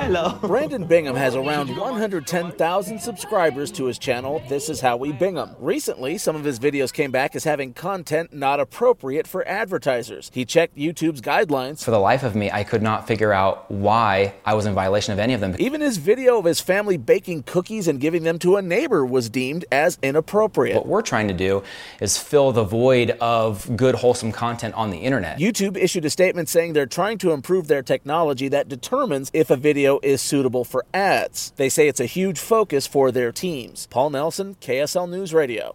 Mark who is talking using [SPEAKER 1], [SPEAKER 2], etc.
[SPEAKER 1] Hello.
[SPEAKER 2] Brandon Bingham has around 110,000 subscribers to his channel, This Is How We Bingham. Recently, some of his videos came back as having content not appropriate for advertisers. He checked YouTube's guidelines.
[SPEAKER 3] For the life of me, I could not figure out why I was in violation of any of them.
[SPEAKER 2] Even his video of his family baking cookies and giving them to a neighbor was deemed as inappropriate.
[SPEAKER 3] What we're trying to do is fill the void of good, wholesome content on the internet.
[SPEAKER 2] YouTube issued a statement saying they're trying to improve their technology that determines if a video is suitable for ads. They say it's a huge focus for their teams. Paul Nelson, KSL News Radio.